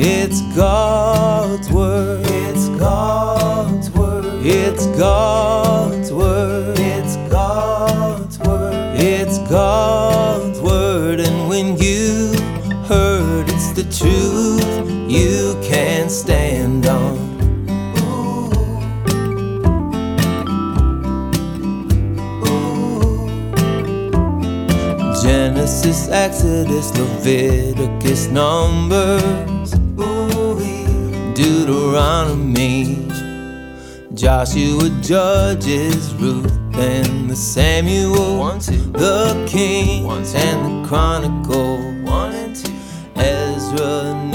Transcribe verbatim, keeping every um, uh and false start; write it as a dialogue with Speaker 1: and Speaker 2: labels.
Speaker 1: It's God's word.
Speaker 2: It's God's word.
Speaker 1: It's God's word.
Speaker 2: It's God's word.
Speaker 1: It's God's word. And when you heard it's the truth you can stand on. Genesis, Exodus, Leviticus, Numbers, Deuteronomy, Joshua, Judges, Ruth, and the Samuel,
Speaker 2: One, two.
Speaker 1: the King,
Speaker 2: One, two.
Speaker 1: and the Chronicle,
Speaker 2: One and two.
Speaker 1: Ezra,